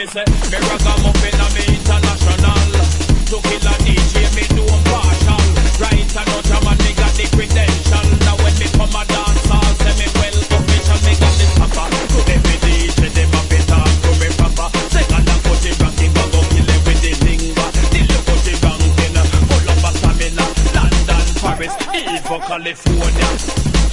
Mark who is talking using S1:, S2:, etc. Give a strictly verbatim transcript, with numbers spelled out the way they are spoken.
S1: say, me ragamuffin and me international. To kill a D J, me do a partial. Right and no jam and me got the credential. Now when me come a dance hall, say me well official, me got the papa. To every D J, them a fit talk to me papa. Second and put it ranking, but go kill it with the lingua. The look put it ranking, full of a stamina. London, Paris, even California.